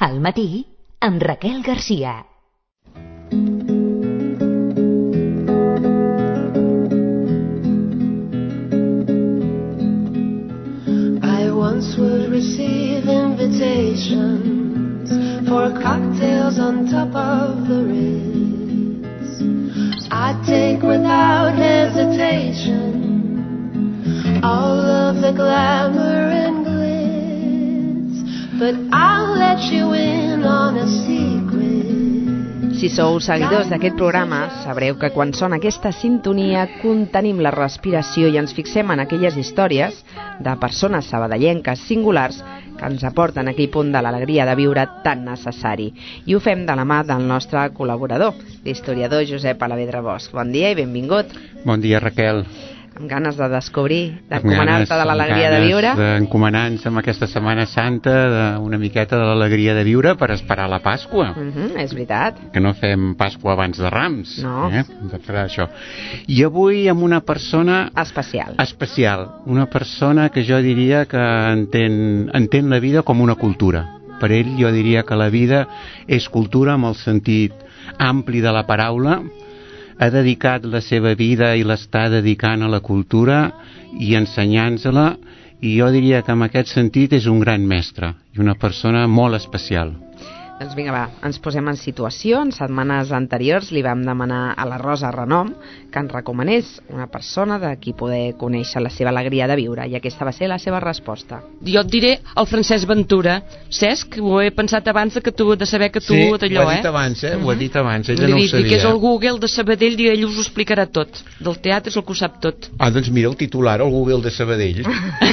Al matí, amb Raquel Garcia. I once would receive invitations for cocktails on top of the Ritz. I'd take without hesitation all of the glamour and glitz, but I'll let you in on a secret. Si sou seguidors d'aquest programa, sabreu que quan sona aquesta sintonia contenim la respiració i ens fixem en aquelles històries de persones sabadellenques singulars que ens aporten aquell punt de l'alegria de viure tan necessari. I ho fem de la mà del nostre col·laborador, l'historiador Josep Alavedra Bosch. Bon dia i benvingut. Bon dia, Raquel. Amb ganes de descobrir, d'encomanar-te de l'alegria de viure. D'encomanar-nos amb aquesta Setmana Santa una miqueta de l'alegria de viure per esperar la Pasqua. És veritat. Que no fem Pasqua abans de Rams. No. De fer això. I avui amb una persona... Especial. Una persona que jo diria que entén la vida com una cultura. Per ell jo diria que la vida és cultura amb el sentit ampli de la paraula. Ha dedicat la seva vida i l'està dedicant a la cultura i ensenyant-se-la, i jo diria que en aquest sentit és un gran mestre i una persona molt especial. Doncs vinga, va, ens posem en situació. En setmanes anteriors li vam demanar a la Rosa Renom que ens recomanés una persona de qui poder conèixer la seva alegria de viure, i aquesta va ser la seva resposta. Jo et diré el Francesc Ventura. Cesc, ho he pensat abans de saber que tu d'allò, Sí, ho ha dit abans, ho ha dit abans, ella no ho sabia. Que és el Google de Sabadell i ell us ho explicarà tot. Del teatre és el que ho sap tot. Doncs mira el titular, el Google de Sabadell.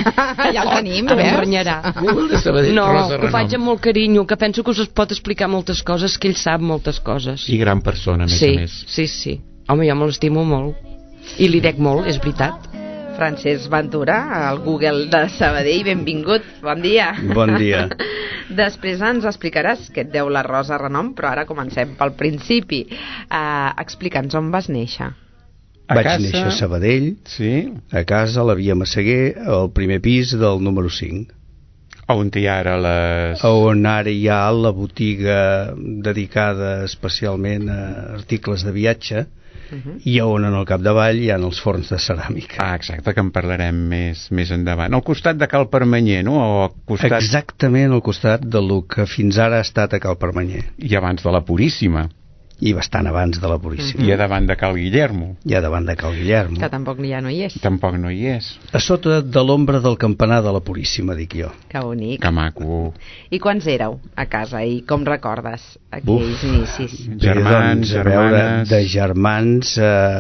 Ja el tenim, veus? Em renyarà. Google de Sabadell, no, Rosa Renom. ho faig amb molt carinyo, que penso que us pot explicar moltes coses, que ell sap moltes coses. I gran persona, a més a més. Sí. Home, jo me l'estimo molt. I li dec molt, és veritat. Francesc Ventura, al Google de Sabadell, benvingut, bon dia. Bon dia. Després ens explicaràs què et deu la Rosa Renom, però ara comencem pel principi. Explica'ns on vas néixer. Vaig néixer a Sabadell, sí. A casa, a la via Massaguer, al primer pis del número 5. On hi ha ara on ara hi ha la botiga dedicada especialment a articles de viatge, i on en el capdavall hi ha els forns de ceràmica. Exacte, que en parlarem més endavant. Al costat de Cal Permanyer, no? Exactament al costat del que fins ara ha estat a Cal Permanyer. I abans de la Puríssima. I bastant abans de la Puríssima. I a davant de Cal Guillermo. Que tampoc ja no hi és. Tampoc no hi és. A sota de l'ombra del campanar de la Puríssima, dic jo. Que bonic. Que maco. I quants éreu a casa i com recordes aquells inicis? Germans, germanes... De germans,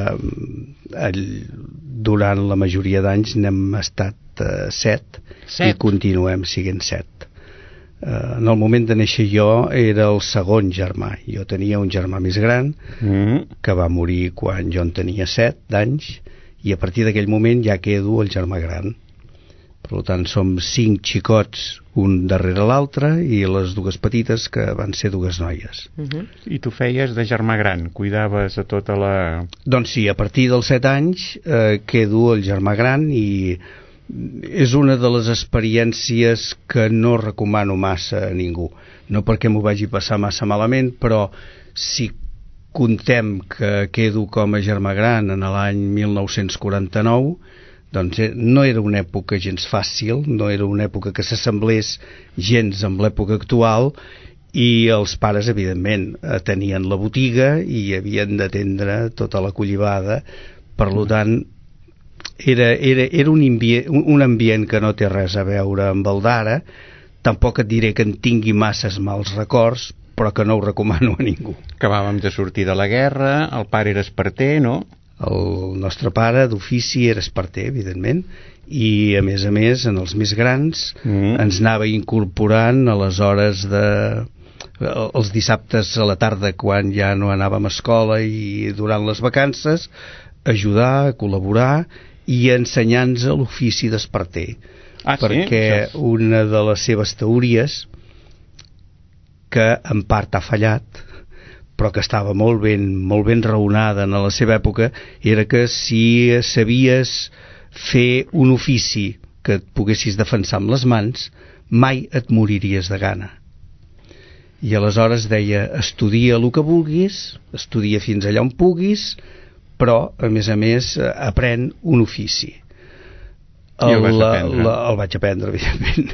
durant la majoria d'anys n'hem estat 7 i continuem sent 7. En el moment de néixer jo era el segon germà. Jo tenia un germà més gran que va morir quan jo en tenia 7 d'anys, i a partir d'aquell moment ja quedo el germà gran. Per tant, som 5 xicots, un darrere l'altre, i les dues petites que van ser dues noies. I tu feies de germà gran, cuidaves a tota la... Doncs sí, a partir dels 7 anys quedo el germà gran, i és una de les experiències que no recomano massa a ningú. No perquè m'ho vagi passar massa malament, però si contem que quedo com a germà gran en l'any 1949, doncs no era una època gens fàcil, no era una època que s'assemblés gens amb l'època actual, i els pares, evidentment, tenien la botiga i havien d'atendre tota la collibada. Per tant, era un ambient que no té res a veure amb el d'ara. Tampoc et diré que en tingui masses mals records, però que no ho recomano a ningú. Acabàvem de sortir de la guerra, el pare era esparter, no? El nostre pare d'ofici era esparter, evidentment, i a més, en els més grans ens anava incorporant a les hores els dissabtes a la tarda, quan ja no anàvem a escola, i durant les vacances, ajudar, a col·laborar i ensenyar-nos l'ofici d'esparter. Perquè una de les seves teories, que en part ha fallat, però que estava molt ben raonada en la seva època, era que si sabies fer un ofici que et poguessis defensar amb les mans, mai et moriries de gana. I aleshores deia, estudia el que vulguis, estudia fins allà on puguis, però, a més, aprèn un ofici. El vaig aprendre, evidentment.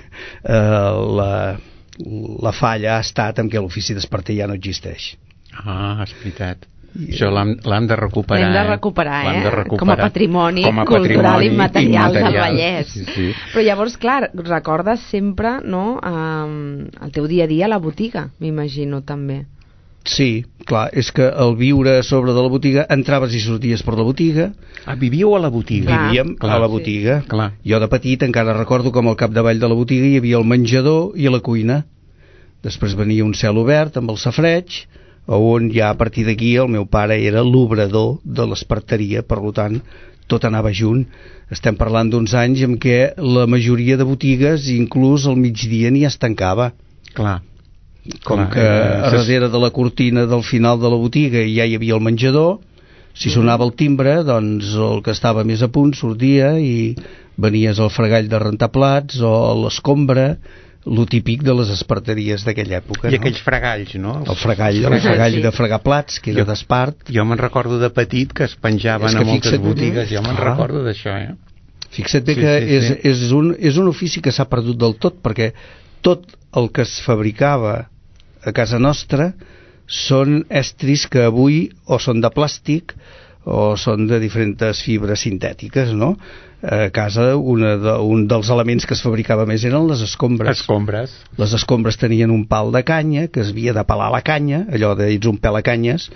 La falla ha estat en què l'ofici d'esparter ja no existeix. És veritat. Això l'hem de recuperar. L'hem de recuperar, com a patrimoni cultural i immaterial del Vallès. Sí. Però llavors, clar, recordes sempre, no, el teu dia a dia a la botiga, m'imagino, també. Sí, clar, és que al viure a sobre de la botiga entraves i sorties per la botiga. Vivíeu a la botiga? Vivíem a la botiga. Sí. Jo de petit encara recordo com al capdavall de la botiga hi havia el menjador i la cuina. Després venia un cel obert amb el safareig, on ja a partir d'aquí el meu pare era l'obrador de l'esparteria, per tant tot anava junt. Estem parlant d'uns anys en què la majoria de botigues inclús al migdia ni es tancava. Clar. Com que a darrere de la cortina del final de la botiga ja hi havia el menjador, si sonava el timbre, doncs el que estava més a punt sortia i venies al fregall de rentar plats o a l'escombra, lo típic de les esparteries d'aquella època. I aquells fregalls, no? El fregall de fregar plats, que era d'espart. Jo me'n recordo de petit que es penjaven a moltes botigues, jo me'n recordo d'això, Fixa't bé que és un ofici que s'ha perdut del tot, perquè tot el que es fabricava a casa nostra són estris que avui o són de plàstic o són de diferents fibres sintètiques, no? A casa un dels elements que es fabricava més eren les escombres. Les escombres tenien un pal de canya que es havia de pelar la canya, allò de ets un pelacanyes.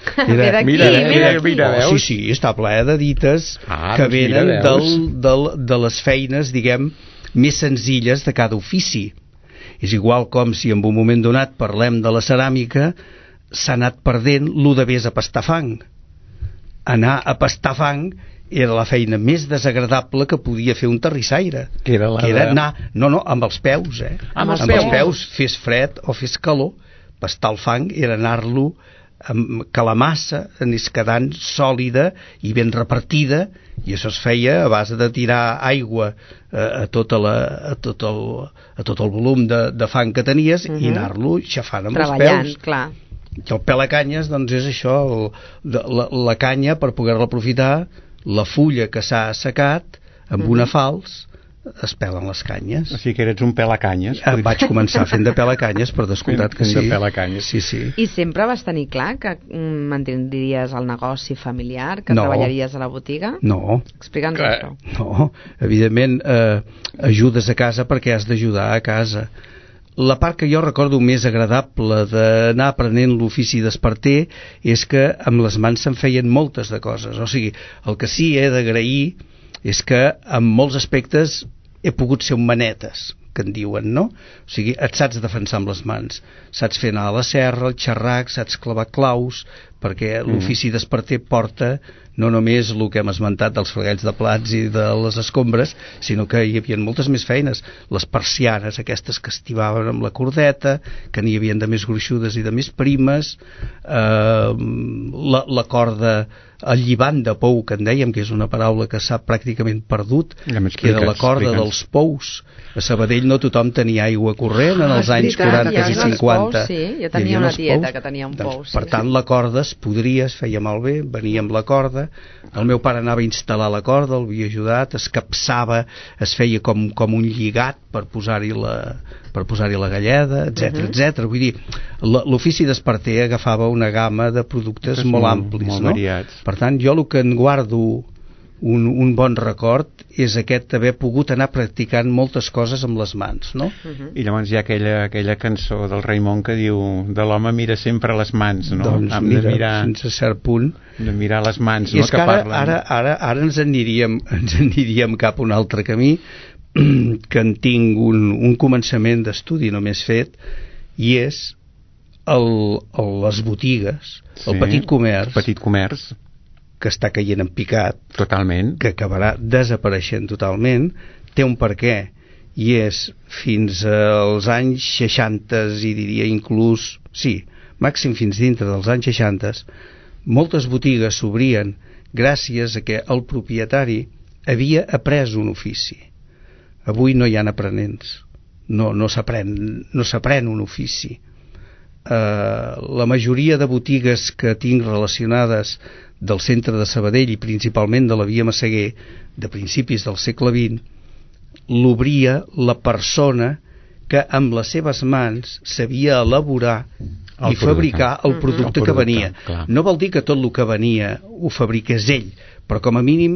Mira, sí, està ple de dites que venen de les feines, diguem, més senzilles de cada ofici. És igual com si en un moment donat parlem de la ceràmica, s'ha anat perdent lo de vés a pastar fang. Anar a pastar fang era la feina més desagradable que podia fer un terrissaire. Que era anar, amb els peus, amb els peus, fes fred o fes calor. Pastar el fang era anar-lo que la massa anés quedant sòlida i ben repartida, i això es feia a base de tirar aigua a tot el volum de fang que tenies i anar-lo xafant amb els peus. Clar. I el pelacanyes, doncs, és això, la canya, per poder-la aprofitar, la fulla que s'ha assecat amb una falç, es pelen les canyes. O sigui que eres un pelacanyes. Vaig començar fent de pelacanyes, per descomptat que sí. Sí. I sempre vas tenir clar que mantindries el negoci familiar, que treballaries a la botiga? No. Explica'ns això. No, evidentment ajudes a casa perquè has d'ajudar a casa. La part que jo recordo més agradable d'anar aprenent l'ofici d'esparter és que amb les mans se'n feien moltes de coses. O sigui, el que sí he d'agrair és que en molts aspectes he pogut ser un manetes, que en diuen, no? O sigui, et saps defensar amb les mans, saps fer anar a la serra, el xerrac, saps clavar claus, perquè l'ofici d'esparter porta no només el que hem esmentat dels fregalls de plats i de les escombres, sinó que hi havia moltes més feines. Les persianes, aquestes que estivaven amb la cordeta, que n'hi havia de més gruixudes i de més primes, la corda, el lligant de pou, que en dèiem, que és una paraula que s'ha pràcticament perdut, que era la corda dels pous. A Sabadell no tothom tenia aigua corrent en els anys 40 i 50. Pous, sí, jo tenia una tieta que tenia un pou. Per tant, la corda es podria, es feia malbé, venia amb la corda, el meu pare anava a instal·lar la corda, el havia ajudat, es capçava, es feia com un lligat per posar-hi la galleda, etc. Vull dir, l'ofici d'esparter agafava una gamma de productes molt amplis, molt variats. Per tant, jo el que en guardo un bon record és aquest d'haver pogut anar practicant moltes coses amb les mans, no? I llavors hi ha aquella cançó del Raimon que diu de l'home mira sempre les mans, no? Doncs mira, de mirar, fins a cert punt, de mirar les mans, no? És que ara ens aniríem cap a un altre camí, que en tinc un començament d'estudi només fet, i és les botigues, el petit comerç, que està caient en picat, totalment, que acabarà desapareixent totalment, té un per què, i és fins als anys 60, i diria inclús, màxim fins dintre dels anys 60, moltes botigues s'obrien gràcies a que el propietari havia après un ofici. Avui no hi ha aprenents, no s'aprèn un ofici. la majoria de botigues que tinc relacionades del centre de Sabadell i principalment de la via Massaguer de principis del segle XX, l'obria la persona que amb les seves mans sabia elaborar i fabricar el producte que venia. No vol dir que tot el que venia ho fabriqués ell, però com a mínim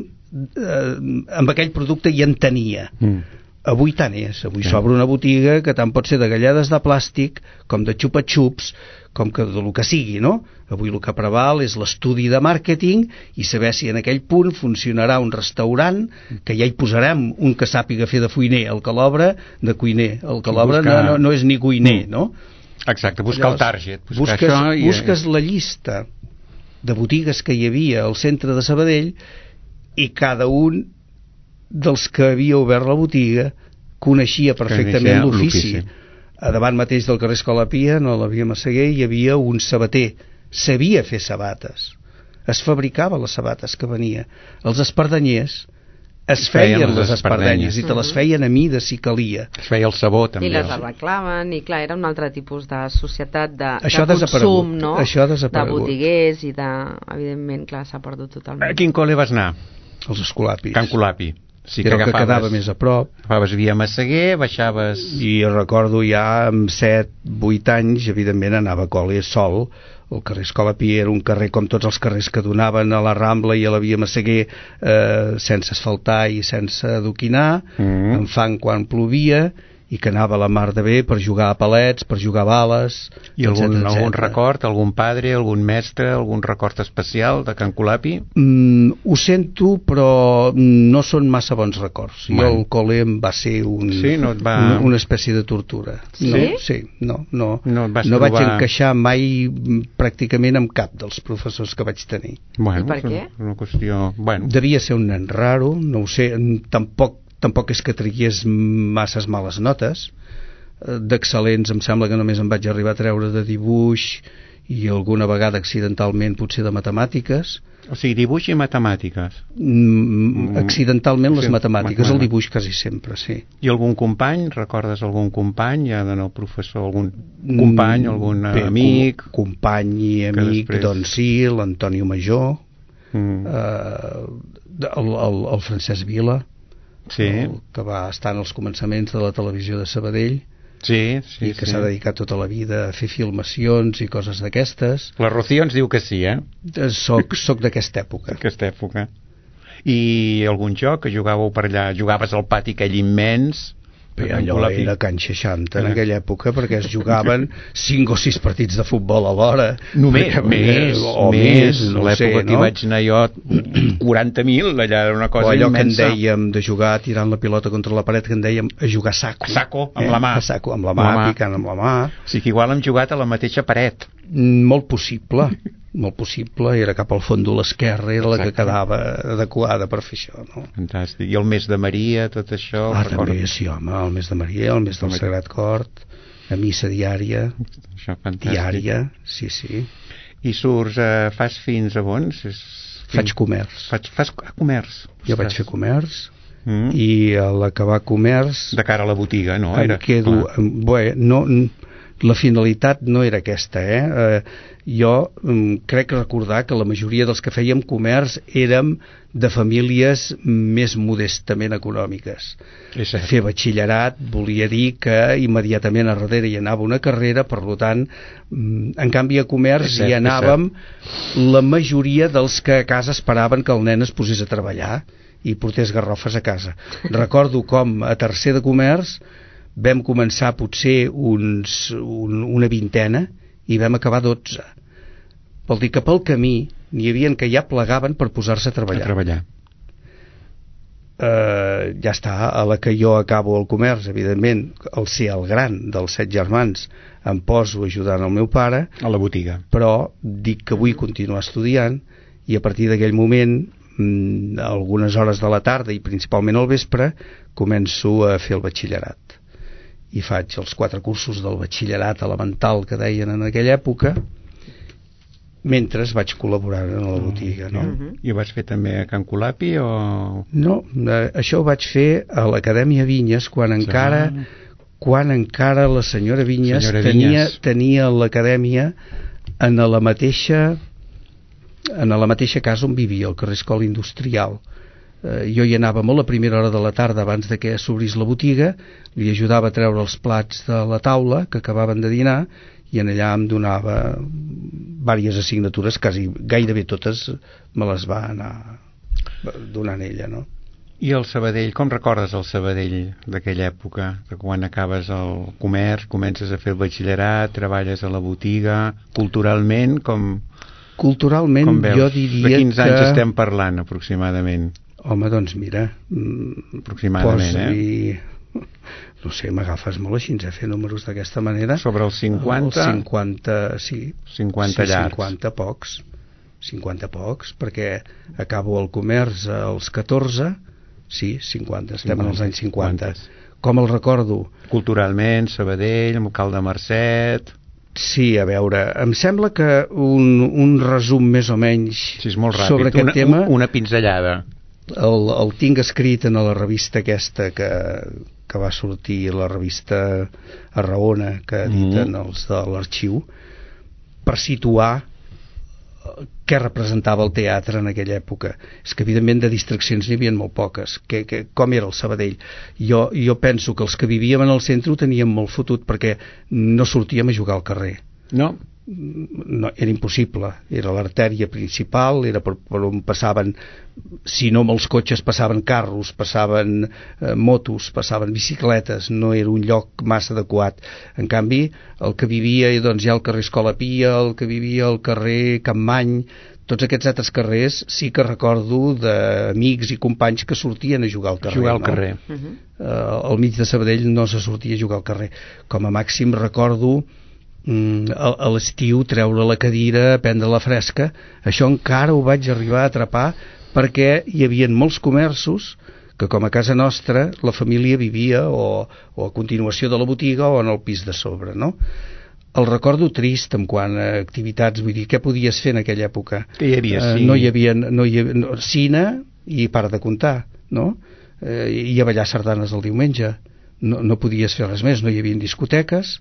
amb aquell producte ja en tenia. Avui tant és. Avui s'obre una botiga que tant pot ser de gallades de plàstic com de xupa-xups, com que del que sigui, no? Avui el que preval és l'estudi de màrqueting i saber si en aquell punt funcionarà un restaurant, que ja hi posarem un que sàpiga fer de foiner, el que l'obre de cuiner, el que l'obre no és ni cuiner, no? Exacte, buscar el target. Busques la llista de botigues que hi havia al centre de Sabadell i cada un dels que havia obert la botiga coneixia perfectament l'ofici. A davant mateix del carrer Escola Pia, no la via Massaguer, hi havia un sabater, sabia fer sabates, es fabricava les sabates que venia. Els espardanyers es feien les espardenyes i te les feien a mida si calia. Es feia el sabó també. I les arreglaven, i clar, era un altre tipus de societat de consum, no? Això ha desaparegut. De botiguers i de... Evidentment, clar, s'ha perdut totalment. A quin col·le vas anar? Els Escolapis. Can Colapi. Sí, era el que quedava més a prop. Agafaves via Massaguer, baixaves... I recordo ja amb 7-8 anys, evidentment anava a col·le sol. El carrer Escola Pia era un carrer com tots els carrers que donaven a la Rambla i a la via Massaguer, sense asfaltar i sense adoquinar, amb fang quan plovia, i que anava a la mar de bé per jugar a palets, per jugar a bales... I algun record, algun padre, algun mestre, algun record especial de Can Colapi? Ho sento, però no són massa bons records. Jo el col·le em va ser una espècie de tortura. Sí? No vaig encaixar mai pràcticament amb cap dels professors que vaig tenir. I per què? Una qüestió... Devia ser un nen raro, no ho sé, tampoc és que tragués masses males notes. D'excel·lents em sembla que només em vaig arribar a treure de dibuix i alguna vegada accidentalment potser de matemàtiques. O sigui, dibuix i matemàtiques. Accidentalment les matemàtiques, el dibuix quasi sempre, sí. I algun company? Recordes algun company? Ja de nou professor, algun company, algun amic? Company i amic, doncs sí, l'Antonio Major, el Francesc Vila, que va estar en els començaments de la televisió de Sabadell, i que s'ha dedicat tota la vida a fer filmacions i coses d'aquestes. La Rocío ens diu que sí, Soc d'aquesta època. I algun joc que jugàveu per allà? Jugaves al pati aquell immens? Allò era Can 60 en aquella època, perquè es jugaven 5 o 6 partits de futbol alhora. Més. L'època que hi vaig anar jo, 40.000, allà era una cosa immensa. Allò que en dèiem de jugar tirant la pilota contra la paret, que en dèiem a jugar saco. Saco, amb la mà. Saco, amb la mà, picant amb la mà. O sigui que igual hem jugat a la mateixa paret. Molt possible, era cap al fons de l'esquerra, era la que quedava adequada per fer això, no? Fantàstic. I el mes de Maria, tot això? També, sí, home, el mes de Maria, el mes del Sagrat Cor, a missa diària, sí. I surts, fas fins a on? Faig comerç. Fas comerç? Jo vaig fer comerç, i a l'acabar comerç... De cara a la botiga, no? Em quedo... La finalitat no era aquesta, Jo crec recordar que la majoria dels que fèiem comerç érem de famílies més modestament econòmiques. Fer batxillerat volia dir que immediatament a darrere hi anava una carrera, per tant, en canvi a comerç hi anàvem la majoria dels que a casa esperaven que el nen es posés a treballar i portés garrofes a casa. Recordo com a tercer de comerç vam començar potser una vintena i vam acabar 12. Vol dir que pel camí n'hi havia que ja plegaven per posar-se a treballar. Ja està, a la que jo acabo el comerç, evidentment, al ser el gran dels 7 germans, em poso ajudant el meu pare a la botiga, però dic que vull continuar estudiant, i a partir d'aquell moment, algunes hores de la tarda i principalment al vespre, començo a fer el batxillerat. I faig els 4 cursos del batxillerat elemental que deien en aquella època, mentre vaig col·laborar en la botiga, no? I ho vas fer també a Can Colapi o...? No, això ho vaig fer a l'Acadèmia Vinyes quan encara quan encara la senyora Vinyes tenia l'acadèmia en la mateixa casa on vivia, al carrer Escola Industrial. Jo hi anava molt a primera hora de la tarda abans de que s'obrís la botiga, li ajudava a treure els plats de la taula que acabaven de dinar i en allà em donava diverses assignatures, gairebé totes me les va anar donant ella, no? I el Sabadell, com recordes el Sabadell d'aquella època? De quan acabes el comerç, comences a fer el batxillerat, treballes a la botiga, culturalment, Culturalment, com veus? Jo diria de quins anys estem parlant, aproximadament? Home, doncs mira, aproximadament, no sé, m'agafes molt així, fer números d'aquesta manera. Sobre els 50? Els 50, sí. 50 llargs. 50 pocs, perquè acabo el comerç als 14, sí, 50, estem en els anys 50. Com el recordo? Culturalment, Sabadell, amb Cal de Marcet... Sí, a veure, em sembla que un resum més o menys sobre aquest tema... Una pinzellada. El tinc escrit en la revista aquesta que va sortir, la revista Arraona, que editen els de l'Arxiu, per situar què representava el teatre en aquella època. És que evidentment de distraccions n'hi havia molt poques. Com era el Sabadell? Jo penso que els que vivíem en el centre ho teníem molt fotut perquè no sortíem a jugar al carrer. No, era impossible, era l'artèria principal, era per on passaven, si no molts cotxes, passaven carros, passaven motos, passaven bicicletes, no era un lloc massa adequat. En canvi, el que vivia doncs, ja al carrer Escola Pia, el que vivia al carrer Campmany, tots aquests altres carrers sí que recordo d'amics i companys que sortien a jugar al carrer. Al mig de Sabadell no se sortia a jugar al carrer. Com a màxim recordo a l'estiu treure la cadira, prendre la fresca. Això encara ho vaig arribar a atrapar perquè hi havia molts comerços que, com a casa nostra, la família vivia o a continuació de la botiga o en el pis de sobre, no? El recordo trist en quant a activitats, vull dir, què podies fer en aquella època? Que hi havia, sí. No hi havia cine i para de comptar, no? I a ballar sardanes el diumenge. No podies fer res més, no hi havia discoteques,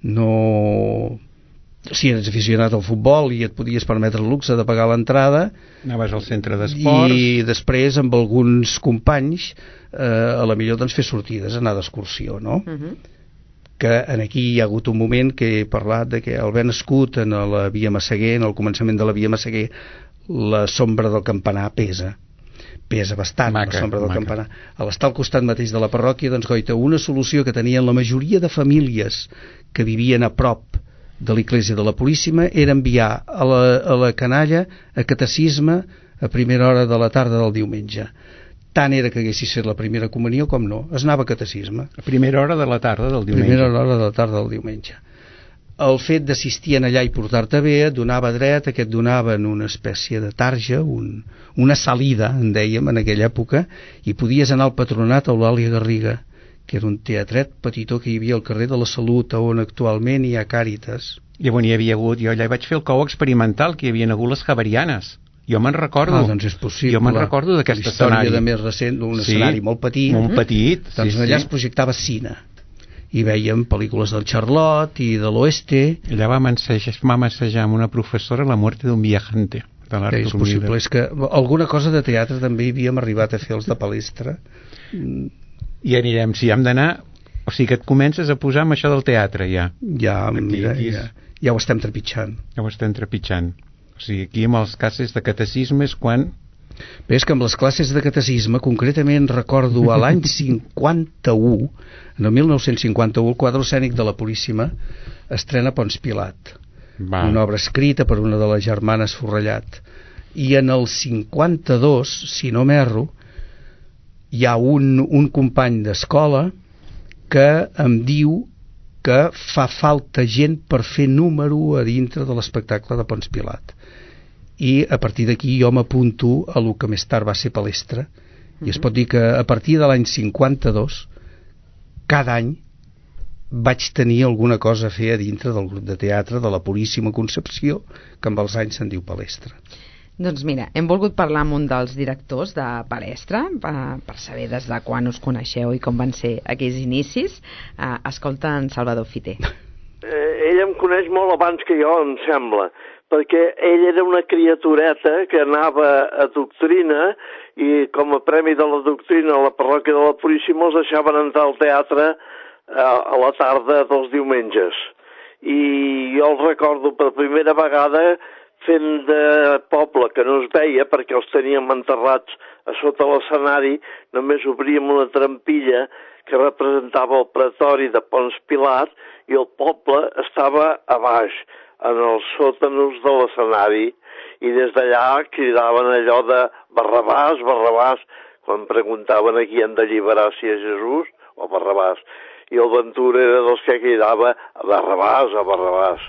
si eres aficionat al futbol i et podies permetre el luxe de pagar l'entrada, anaves al centre d'esports i després amb alguns companys a la millor doncs fer sortides, anar d'excursió, no? Que aquí hi ha hagut un moment que he parlat de que al haver nascut en la Via Massaguer, en el començament de la Via Massaguer, la sombra del campanar pesa bastant, la sombra del campanar. A l'estar al costat mateix de la parròquia, doncs, goita, una solució que tenien la majoria de famílies que vivien a prop de l'església de la Puríssima era enviar a la canalla a catecisme a primera hora de la tarda del diumenge. Tant era que haguessis fet la primera comunió com no, es anava a catecisme. A primera hora de la tarda del diumenge. Primera hora de la tarda del diumenge. El fet d'assistir allà i portar-te bé et donava dret, que et donaven una espècie de tarja, una salida, en dèiem, en aquella època, i podies anar al Patronat a l'Eulàlia Garriga, que era un teatret petitó que hi havia al carrer de la Salut, on actualment hi ha Càritas. I on hi havia hagut, jo allà vaig fer el cou experimental, que hi havien hagut les Javerianes. Jo me'n recordo. Doncs és possible. Jo me'n recordo d'aquest escenari. Història de més recent, un escenari molt petit. Molt petit. Doncs allà es projectava cine. I veiem pel·lícules del Charlot i de l'Oeste. Allà va massejar amb una professora La muerte d'un viajante. És possible, és que alguna cosa de teatre també hi havíem arribat a fer els de palestra. I anirem, si hem d'anar, o sigui que et comences a posar amb això del teatre ja. Ja ho estem trepitjant. Ja ho estem trepitjant. O sigui, aquí amb els classes de catecisme és quan... Bé, és que amb les classes de catecisme, concretament recordo a l'any 51, en el 1951, el quadre escènic de la Puríssima estrena Pons Pilat. Una obra escrita per una de les germanes Forrellat. I en el 52, si no m'erro, hi ha un company d'escola que em diu que fa falta gent per fer número a dintre de l'espectacle de Pons Pilat. I a partir d'aquí jo m'apunto a lo que més tard va ser Palestra. I es pot dir que a partir de l'any 52, cada any vaig tenir alguna cosa a fer a dintre del grup de teatre de la Puríssima Concepció, que amb els anys se'n diu Palestra. Doncs mira, hem volgut parlar amb un dels directors de Palestra per saber des de quan us coneixeu i com van ser aquells inicis. Escolta en Salvador Fiter. Ell em coneix molt abans que jo, em sembla, perquè ell era una criatureta que anava a doctrina i com a premi de la doctrina a la parròquia de la Puríssima els deixaven entrar al teatre a la tarda dels diumenges. I jo el recordo per primera vegada fent de poble, que no es veia perquè els teníem enterrats a sota l'escenari, només obríem una trampilla que representava el pretori de Pons Pilat i el poble estava a baix, en els sòtanos de l'escenari, i des d'allà cridaven allò de Barrabàs, Barrabàs, quan preguntaven a qui han d'alliberar, si a Jesús o a Barrabàs. I el Ventura era dels que cridava a Barrabàs, a Barrabàs.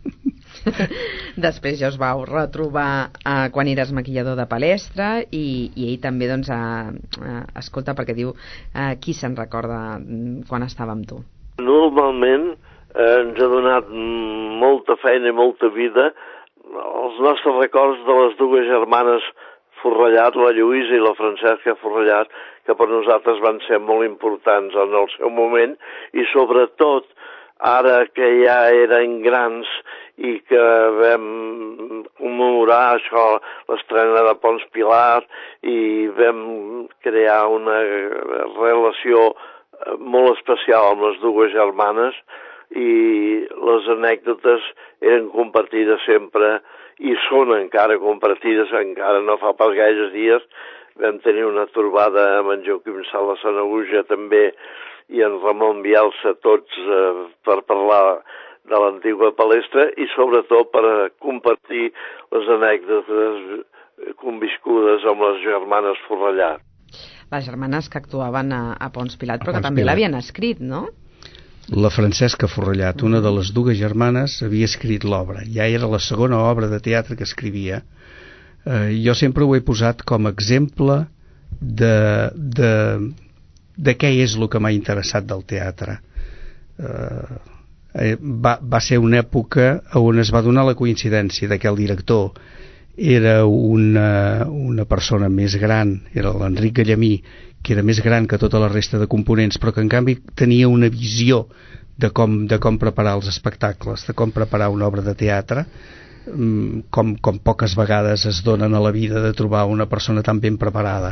Després ja us vau retrobar quan eres maquillador de Palestra i ell també doncs escolta, perquè diu qui se'n recorda quan estava amb tu? Normalment ens ha donat molta feina i molta vida els nostres records de les dues germanes Forrellat, la Lluïsa i la Francesca Forrellat, que per nosaltres van ser molt importants en el seu moment i sobretot ara que ja eren grans i que vam commemorar això, l'estrena de Pons Pilat, i vam crear una relació molt especial amb les dues germanes i les anècdotes eren compartides sempre i són encara compartides, encara no fa pas gaires dies. Vam tenir una trobada amb en Joaquim Sala Sanahuja també i en Ramon Bielsa, tots per parlar de l'antiga Palestra i sobretot per compartir les anècdotes conviscudes amb les germanes Forrellat. Les germanes que actuaven a Pons Pilat, però que també l'havien escrit, no? La Francesca Forrellat, una de les dues germanes, havia escrit l'obra. Ja era la segona obra de teatre que escrivia. Jo sempre ho he posat com a exemple de què és el que m'ha interessat del teatre. Va ser una època on es va donar la coincidència de que el director era una persona més gran, era l'Enric Gallamí, que era més gran que tota la resta de components, però que en canvi tenia una visió de com preparar els espectacles, de com preparar una obra de teatre, com poques vegades es donen a la vida de trobar una persona tan ben preparada.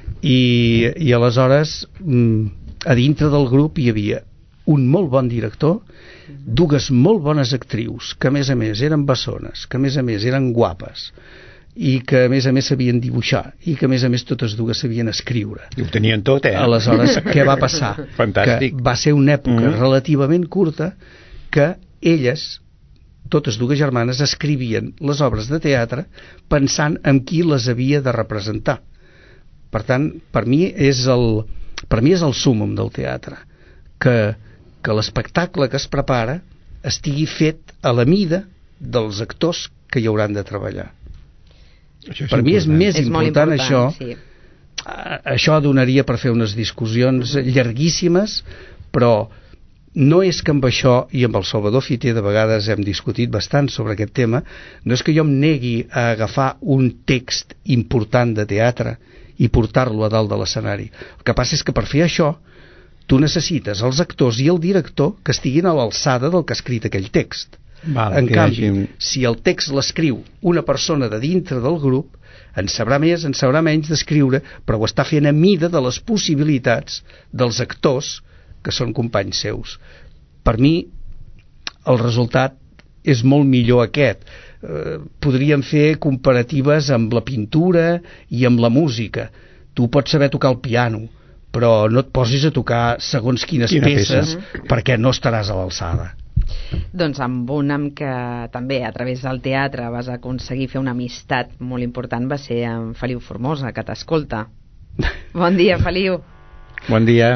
I aleshores a dintre del grup hi havia un molt bon director, dues molt bones actrius, que a més eren bessones, que a més eren guapes, i que a més sabien dibuixar, i que a més totes dues sabien escriure. I ho tenien tot, Aleshores, què va passar? Fantàstic. Que va ser una època relativament curta que elles, totes dues germanes, escrivien les obres de teatre pensant en qui les havia de representar. Per tant, per mi és el súmmum del teatre, que l'espectacle que es prepara estigui fet a la mida dels actors que hi hauran de treballar. Per mi és més important això. Sí. Això donaria per fer unes discussions llarguíssimes, però no és que amb això, i amb el Salvador Fiter de vegades hem discutit bastant sobre aquest tema, no és que jo em negui a agafar un text important de teatre i portar-lo a dalt de l'escenari. El que passa és que per fer això tu necessites els actors i el director que estiguin a l'alçada del que ha escrit aquell text. En canvi, si el text l'escriu una persona de dintre del grup, en sabrà més, en sabrà menys d'escriure, però ho està fent a mida de les possibilitats dels actors que són companys seus. Per mi el resultat és molt millor aquest. Podríem fer comparatives amb la pintura i amb la música. Tu pots saber tocar el piano, però no et posis a tocar segons quines peces perquè no estaràs a l'alçada. Doncs amb un amb que també a través del teatre vas aconseguir fer una amistat molt important va ser amb Feliu Formosa, que t'escolta. Bon dia, Feliu. Bon dia.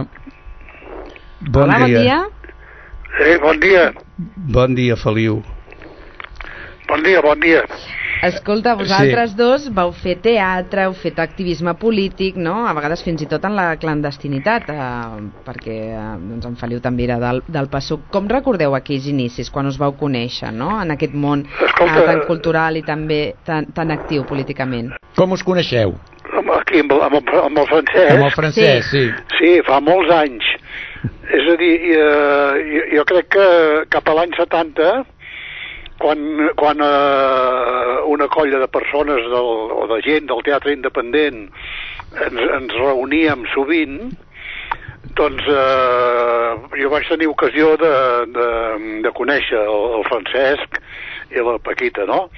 Bon dia. Sí, bon dia. Bon dia, Feliu. Bon dia. Escolta, vosaltres dos vau fer teatre, heu fet activisme polític, no? A vegades fins i tot en la clandestinitat, perquè doncs en Feliu també era del PASUC. Com recordeu aquells inicis, quan us vau conèixer, no? En aquest món tan cultural i també tan actiu políticament? Com us coneixeu? Aquí, amb el Francesc. Amb el Francesc, sí. Sí, fa molts anys. És a dir, jo crec que cap a l'any 70... Quan una colla de persones o de gent del teatre independent ens reuníem sovint, doncs jo vaig tenir ocasió de conèixer el Francesc i la Paquita, no?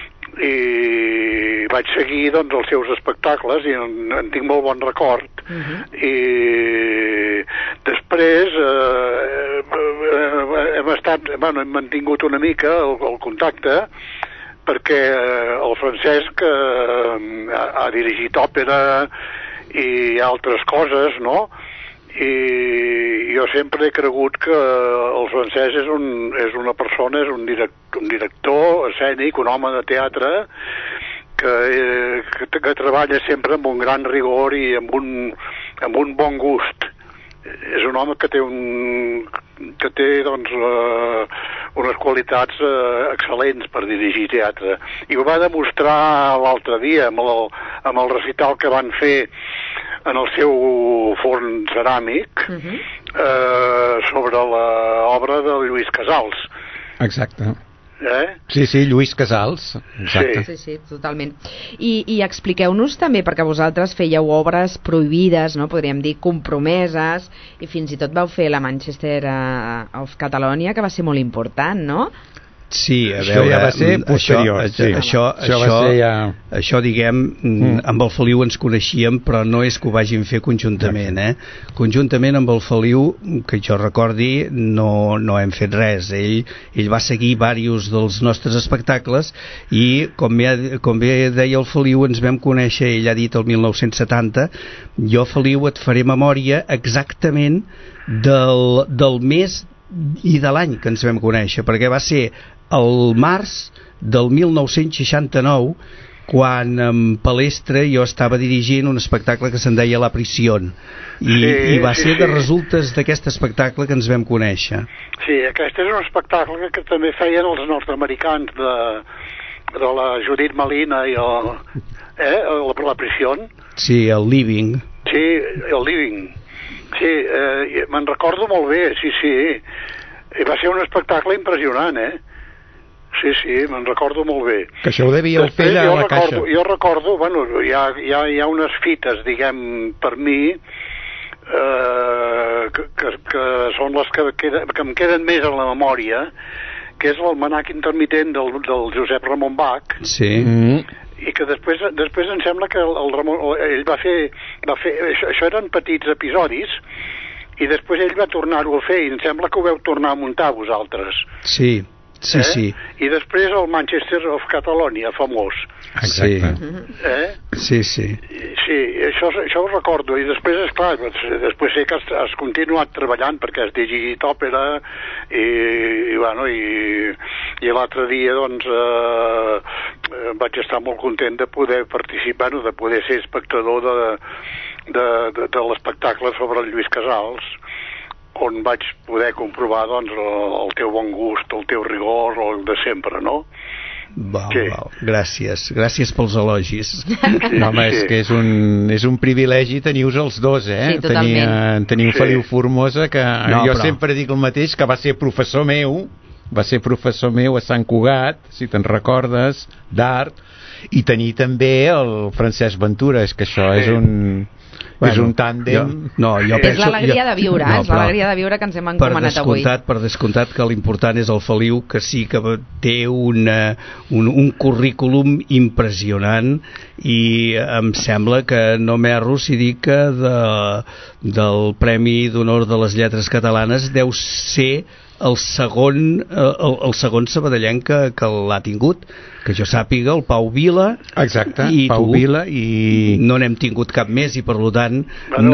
I vaig seguir doncs els seus espectacles i en tinc molt bon record. I després hem mantingut una mica el contacte, perquè el Francesc ha dirigit òpera i altres coses, no? I jo sempre he cregut que el Francesc és una persona, és un director escènic, un home de teatre que treballa sempre amb un gran rigor i amb un bon gust. És un home que té doncs unes qualitats excel·lents per dirigir teatre, i ho va demostrar l'altre dia amb el recital que van fer en el seu forn ceràmic sobre l'obra de Lluís Casals. Exacte. Sí, Lluís Casals. Exacte. Sí, totalment. I expliqueu-nos també, perquè vosaltres fèieu obres prohibides, no? Podríem dir compromeses, i fins i tot vau fer la Manchester of Catalonia, que va ser molt important, no? Sí, a veure, això ja va ser posterior. Això diguem, amb el Feliu ens coneixíem, però no és que ho vagin fer conjuntament, Conjuntament amb el Feliu, que jo recordi, no hem fet res. Ell va seguir diversos dels nostres espectacles i, com bé deia el Feliu, ens vam conèixer, ell ha dit el 1970, jo, Feliu, et faré memòria exactament del mes i de l'any que ens vam conèixer, perquè va ser el març del 1969, quan en Palestra jo estava dirigint un espectacle que se'n deia La Prisión, i va ser de resultes d'aquest espectacle que ens vam conèixer. Sí, aquest és un espectacle que també feien els nord-americans de la Judith Malina i La Prisión. Sí, el Living. Sí, el Living. Sí, me'n recordo molt bé, sí. I va ser un espectacle impressionant, Sí, me'n recordo molt bé. Que això ho devíeu fer a la Caixa. Jo recordo, bueno, hi ha unes fites, diguem, per mi, que són les que em queden més a la memòria, que és l'almanac intermitent del Josep Ramon Bach. Sí. I que després em sembla que el Ramon, ell va fer això eren petits episodis, i després ell va tornar-ho a fer, i em sembla que ho veu tornar a muntar vosaltres. Sí. I després el Manchester of Catalonia, famós. Exacte. Sí. Sí, això ho recordo. I després, esclar, després sé que has continuat treballant perquè has dirigit òpera i l'altre dia doncs vaig estar molt content de poder participar, de poder ser espectador de l'espectacle sobre el Lluís Casals, on vaig poder comprovar doncs el teu bon gust, el teu rigor, el de sempre, no? Val. Gràcies pels elogis. No, home, és que és un privilegi tenir-vos els dos, Sí, totalment. Teniu Feliu Formosa, que jo sempre dic el mateix, que va ser professor meu a Sant Cugat, si te'n recordes, d'art, i tenir també el Francesc Ventura, és que això és un tàndem. És l'alegria de viure, és l'alegria de viure que ens hem encomanat avui. Per descomptat que l'important és el Feliu, que sí que té un currículum impressionant, i em sembla que no m'erro si dic que del Premi d'Honor de les Lletres Catalanes deu ser el segon sabadellenc que l'ha tingut, que jo sàpiga, el Pau Vila. Exacte, i Pau Vila, i no n'hem tingut cap més, i per tant el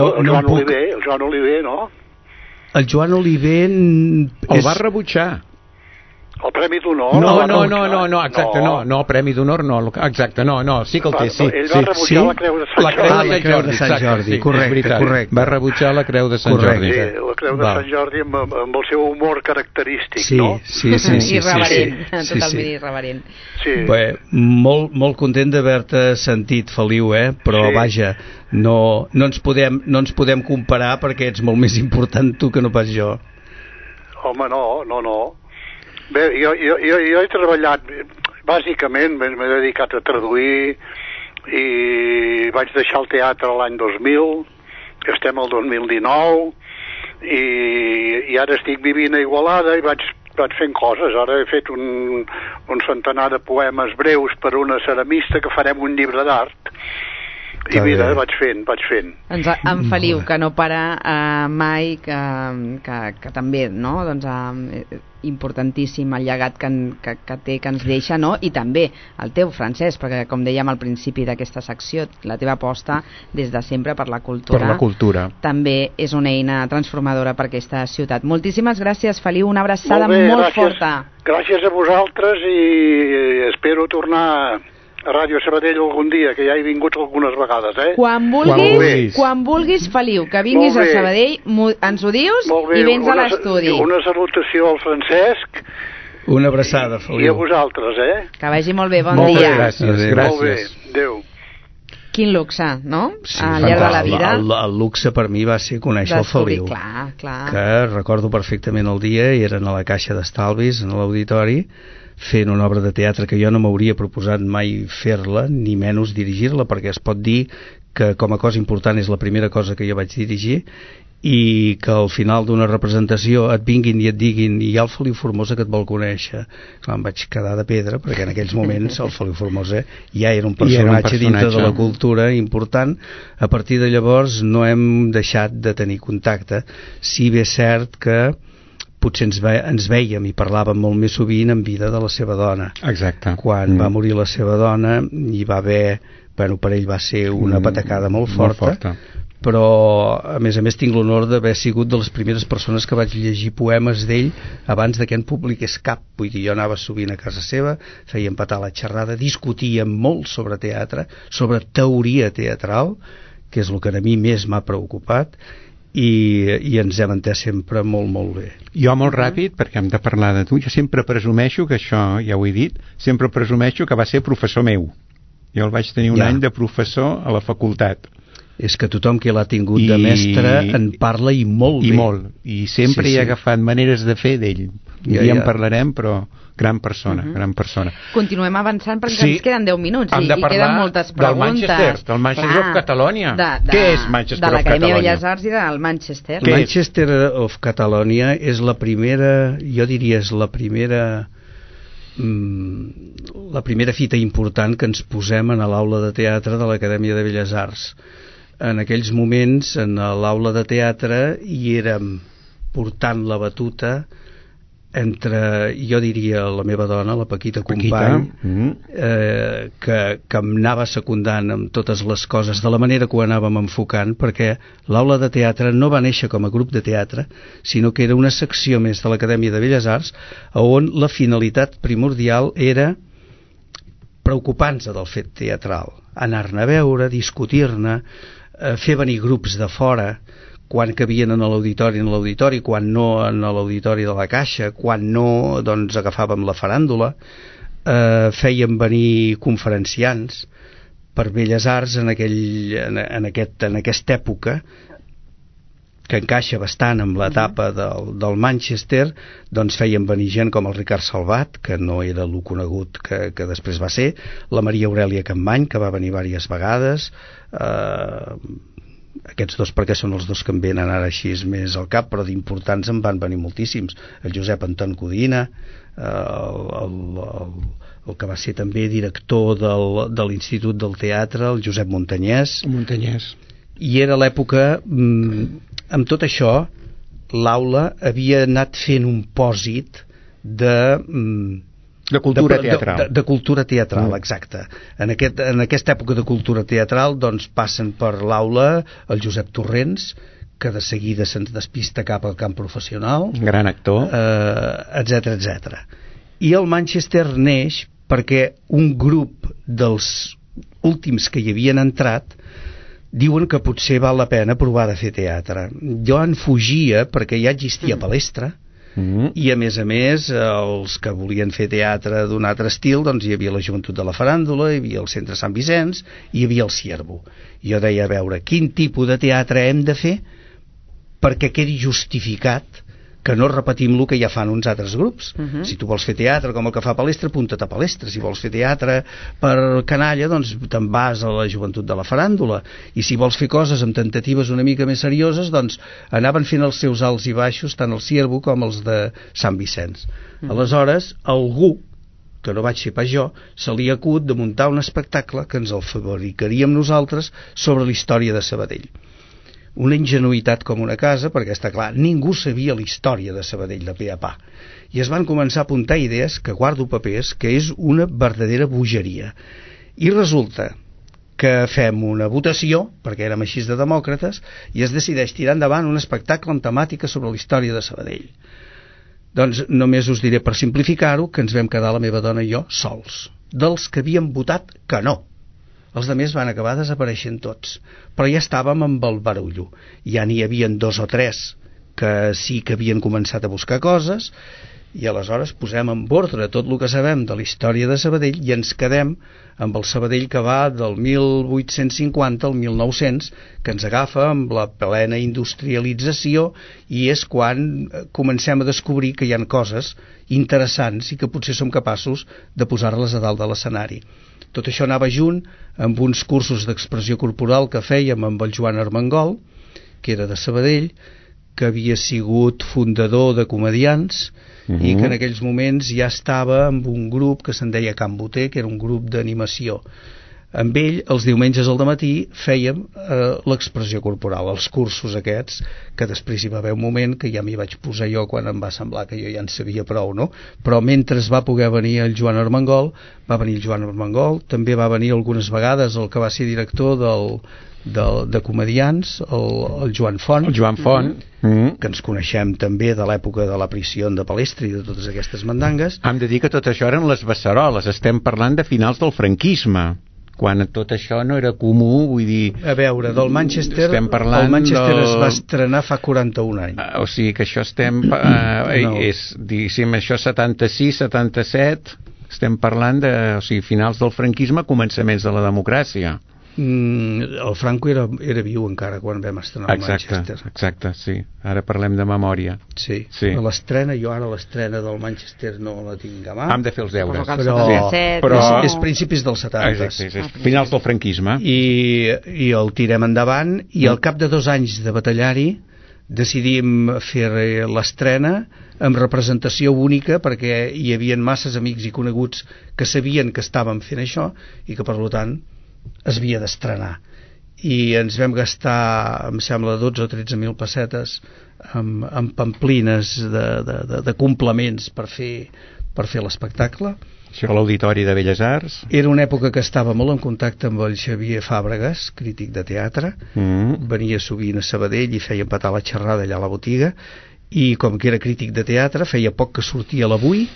Joan Oliver, no? El Joan Oliver el va rebutjar. El Premi d'Honor? No, exacte, no, Premi d'Honor no, exacte, no, sí que el té, sí. Ell va rebutjar la Creu de Sant Jordi. La Creu de Sant Jordi, correcte. Va rebutjar la Creu de Sant Jordi. Sí, la Creu de Sant Jordi amb el seu humor característic, no? Sí. Irreverent, totalment irreverent. Bé, molt content d'haver-te sentit, Feliu, però vaja, no ens podem comparar perquè ets molt més important tu que no pas jo. Home, no. Bé, jo he treballat, bàsicament m'he dedicat a traduir i vaig deixar el teatre l'any 2000, estem al 2019 i ara estic vivint a Igualada i vaig fent coses. Ara he fet un centenar de poemes breus per una ceramista que farem un llibre d'art. I mira, vaig fent. En Feliu, que no para mai, que també, no? Doncs importantíssim el llegat que té, que ens deixa, no? I també el teu, Francesc, perquè com dèiem al principi d'aquesta secció, la teva aposta des de sempre per la cultura. També és una eina transformadora per aquesta ciutat. Moltíssimes gràcies, Feliu, una abraçada molt forta. Gràcies a vosaltres i espero tornar a Ràdio Sabadell algun dia, que ja he vingut algunes vegades, Quan vulguis, Feliu, que vinguis a Sabadell, ens ho dius i vens a l'estudi. Una salutació al Francesc. Una abraçada, Feliu. I a vosaltres, Que vagi molt bé, bon dia. Gràcies. Molt bé, adéu. Quin luxe, no? Sí, al llarg de la vida. El luxe per mi va ser conèixer el Feliu. Clar. Que recordo perfectament el dia, i eren a la Caixa d'Estalvis, en l'auditori, fent una obra de teatre que jo no m'hauria proposat mai fer-la, ni menys dirigir-la, perquè es pot dir que com a cosa important és la primera cosa que jo vaig dirigir, i que al final d'una representació et vinguin i et diguin i hi ha el Feliu Formosa que et vol conèixer. Clar, em vaig quedar de pedra, perquè en aquells moments el Feliu Formosa ja era un personatge dintre de la cultura important. A partir de llavors no hem deixat de tenir contacte, si bé és cert que potser ens vèiem i parlàvem molt més sovint en vida de la seva dona. Exacte. Quan va morir la seva dona hi va haver, per ell va ser una patacada molt forta, però a més tinc l'honor d'haver sigut de les primeres persones que vaig llegir poemes d'ell abans de que en publiqués cap. Vull dir, jo anava sovint a casa seva, fèiem petar la xerrada, discutíem molt sobre teatre, sobre teoria teatral, que és el que a mi més m'ha preocupat, i ens hem entès sempre molt bé. Jo molt ràpid, perquè hem de parlar de tu, jo sempre presumeixo, que això ja ho he dit, sempre presumeixo que va ser professor meu. Jo el vaig tenir un any de professor a la facultat. És que tothom que l'ha tingut de mestre en parla i molt bé. I sempre he agafat maneres de fer d'ell. Ja en parlarem, però gran persona. Continuem avançant perquè ens queden 10 minuts i queden moltes preguntes. Del Manchester of Catalonia. Què és Manchester of Catalonia? De l'Acadèmia de Belles Arts i del Manchester. Manchester of Catalonia és la primera, jo diria, és la primera fita important que ens posem en l'aula de teatre de l'Acadèmia de Belles Arts. En aquells moments, en l'aula de teatre, hi érem portant la batuta entre, jo diria, la meva dona, la Paquita Company, que em anava secundant amb totes les coses de la manera que ho anàvem enfocant, perquè l'aula de teatre no va néixer com a grup de teatre, sinó que era una secció més de l'Acadèmia de Belles Arts, on la finalitat primordial era preocupar-nos del fet teatral, anar-ne a veure, discutir-ne, fer venir grups de fora, quan cabien en l'auditori, quan no en l'auditori de la Caixa, quan no, doncs agafàvem la faràndula, fèiem venir conferenciants per Belles Arts en aquesta època, que encaixa bastant amb l'etapa del Manchester, doncs feien venir gent com el Ricard Salvat, que no era el conegut que després va ser, la Maria Aurèlia Campmany, que va venir diverses vegades, aquests dos perquè són els dos que em venen ara així més al cap, però d'importants en van venir moltíssims, el Josep Anton Codina, el que va ser també director de l'Institut del Teatre, el Josep Montanyès. I era l'època, amb tot això, l'aula havia anat fent un pòsit de cultura teatral. De cultura teatral, exacte. En aquesta època de cultura teatral, doncs passen per l'aula el Josep Torrents, que de seguida se'ns despista cap al camp professional. Gran actor. Etcètera. I el Manchester neix perquè un grup dels últims que hi havien entrat diuen que potser val la pena provar de fer teatre. Jo en fugia perquè ja existia Palestra, i a més, els que volien fer teatre d'un altre estil, doncs hi havia la Joventut de la Faràndula, hi havia el Centre Sant Vicenç, i hi havia el Ciervo. Jo deia, a veure, quin tipus de teatre hem de fer perquè quedi justificat que no repetim el que ja fan uns altres grups. Si tu vols fer teatre com el que fa Palestra, apunta't a Palestra. Si vols fer teatre per canalla, doncs te'n vas a la Joventut de la Faràndula. I si vols fer coses amb tentatives una mica més serioses, doncs anaven fent els seus alts i baixos, tant el Ciervo com els de Sant Vicenç. Aleshores, algú, que no vaig ser pas jo, se li acut de muntar un espectacle que ens el fabricaríem nosaltres sobre la història de Sabadell. Una ingenuïtat com una casa, perquè està clar, ningú sabia la història de Sabadell de pe a pa. I es van començar a apuntar idees, que guardo papers, que és una verdadera bogeria. I resulta que fem una votació, perquè érem així de demòcrates, i es decideix tirar endavant un espectacle amb temàtica sobre la història de Sabadell. Doncs només us diré, per simplificar-ho, que ens vam quedar la meva dona i jo sols, dels que havien votat que no. Els altres van acabar desapareixent tots, però ja estàvem amb el barullo. Ja n'hi havien 2 o 3 que sí que havien començat a buscar coses, i aleshores posem en ordre tot el que sabem de la història de Sabadell i ens quedem amb el Sabadell que va del 1850 al 1900, que ens agafa amb la plena industrialització, i és quan comencem a descobrir que hi ha coses interessants i que potser som capaços de posar-les a dalt de l'escenari. Tot això anava junt amb uns cursos d'expressió corporal que fèiem amb el Joan Armengol, que era de Sabadell, que havia sigut fundador de Comediants, i que en aquells moments ja estava amb un grup que se'n deia Can Boter, que era un grup d'animació. Amb ell, els diumenges al dematí, fèiem l'expressió corporal, els cursos aquests, que després hi va haver un moment que ja m'hi vaig posar jo quan em va semblar que jo ja en sabia prou, no? Però mentre va poder venir el Joan Armengol, va venir el Joan Armengol, també va venir algunes vegades el que va ser director de Comediants, el Joan Font. El Joan Font. Que ens coneixem també de l'època de la Prisió de Palestra i de totes aquestes mandangues. Hem de dir que tot això eren les beceroles, estem parlant de finals del franquisme, quan tot això no era comú, vull dir... A veure, del Manchester, el Manchester es va estrenar fa 41 anys. O sigui que això estem... és, diguéssim, això 76, 77, estem parlant de finals del franquisme, començaments de la democràcia. El Franco era viu encara quan vam estrenar el Manchester. Exacte, sí. Ara parlem de memòria. Sí. L'estrena, jo ara l'estrena del Manchester no la tinc a mà. Hem de fer els deures. Però és principis dels 70. És finals del franquisme. I el tirem endavant, i al cap de 2 anys de batallar-hi decidim fer l'estrena amb representació única, perquè hi havia masses amics i coneguts que sabien que estàvem fent això i que per tant es havia d'estrenar, i ens vam gastar, em sembla, 12 o 13.000 pessetes amb pamplines de complements per fer l'espectacle. Això a l'Auditori de Belles Arts. Era una època que estava molt en contacte amb el Xavier Fàbregas, crític de teatre. Venia sovint a Sabadell i feia empatar la xerrada allà a la botiga, i com que era crític de teatre, feia poc que sortia l'Avui,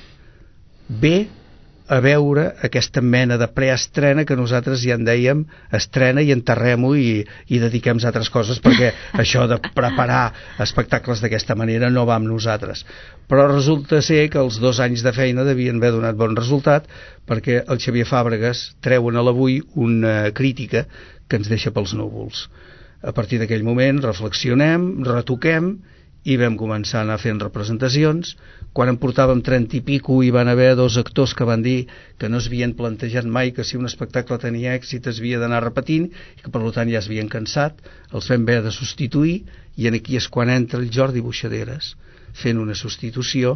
ve a veure aquesta mena de preestrena que nosaltres ja en dèiem estrena i enterrem-ho i dediquem-nos a altres coses, perquè això de preparar espectacles d'aquesta manera no va amb nosaltres. Però resulta ser que els 2 anys de feina devien haver donat bon resultat, perquè el Xavier Fàbregas treuen a l'Avui una crítica que ens deixa pels núvols. A partir d'aquell moment reflexionem, retoquem, i vam començar a anar fent representacions. Quan en portàvem 30 i pico hi van haver 2 actors que van dir que no es havien plantejat mai que si un espectacle tenia èxit es havia d'anar repetint i que per tant ja es havien cansat, els vam haver de substituir, i aquí és quan entra el Jordi Buixaderes fent una substitució,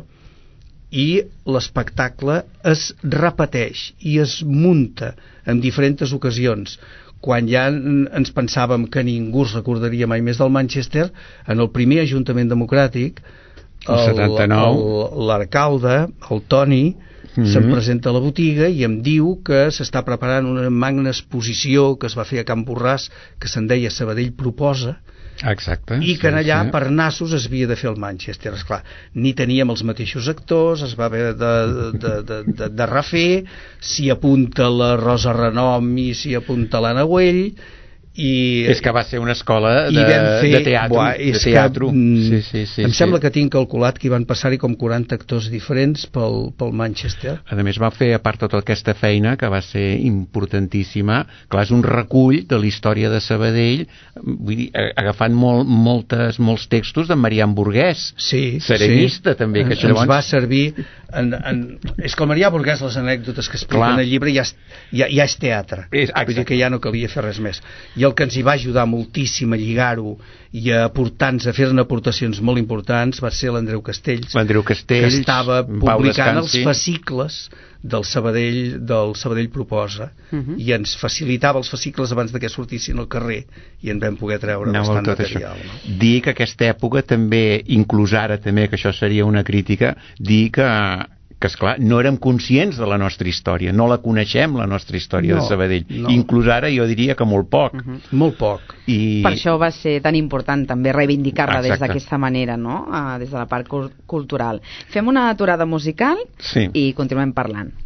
i l'espectacle es repeteix i es munta en diferents ocasions. Quan ja ens pensàvem que ningú es recordaria mai més del Manchester, en el primer Ajuntament Democràtic, el 79, l'arcalde, el Toni, se'm presenta a la botiga i em diu que s'està preparant una magna exposició que es va fer a Can Borràs, que se'n deia Sabadell Proposa. Exacte, i que allà per nassos es havia de fer el Manchester. Esclar, ni teníem els mateixos actors, es va haver de refer, s'hi apunta la Rosa Renom i s'hi apunta l'Anna Güell, i és que va ser una escola de teatre. Em sembla que tinc calculat que hi van passar-hi com 40 actors diferents pel Manchester. A més va fer, a part de tota aquesta feina que va ser importantíssima, clar, és un recull de la història de Sabadell, vull dir, agafant molts textos de Marià Burguès, serenista també, que ens va servir és que el Marià Burguès, les anècdotes que explica en el llibre ja és teatre, vull dir que ja no calia fer res més. I el que ens hi va ajudar moltíssim a lligar-ho i a aportar-nos, a fer-ne aportacions molt importants, va ser l'Andreu Castells, que estava publicant els fascicles del Sabadell Proposa, i ens facilitava els fascicles abans que sortissin al carrer, i en vam poder treure bastant material. Dir que aquesta època també, inclús ara també, que això seria una crítica, dir que esclar, no érem conscients de la nostra història, no la coneixem, la nostra història de Sabadell. Inclús ara jo diria que molt poc. Molt poc. Per això va ser tan important també reivindicar-la des d'aquesta manera, no? Des de la part cultural. Fem una aturada musical i continuem parlant.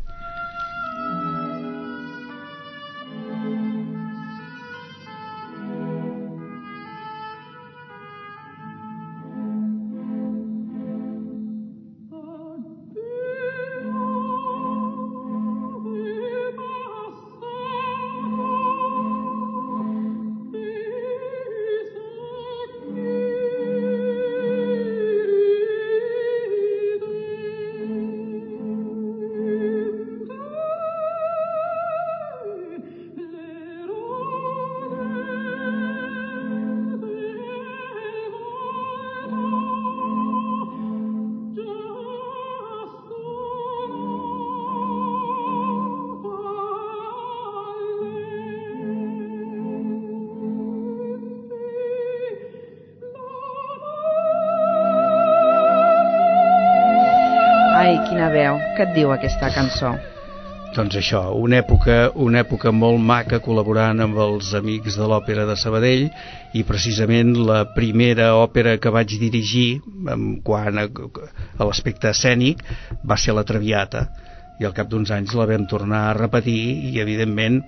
Què et diu aquesta cançó? Doncs això, una època molt maca, col·laborant amb els amics de l'Òpera de Sabadell, i precisament la primera òpera que vaig dirigir quant a l'aspecte escènic va ser La Traviata, i al cap d'uns anys la vam tornar a repetir, i evidentment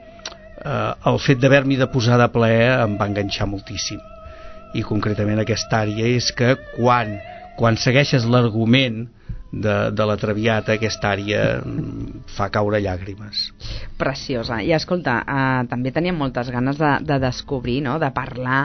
el fet d'haver-m'hi de posar de plaer em va enganxar moltíssim. I concretament aquesta àrea és que quan segueixes l'argument de La Traviata, aquesta àrea fa caure llàgrimes. Preciosa. I escolta, també teníem moltes ganes de descobrir, no?, de parlar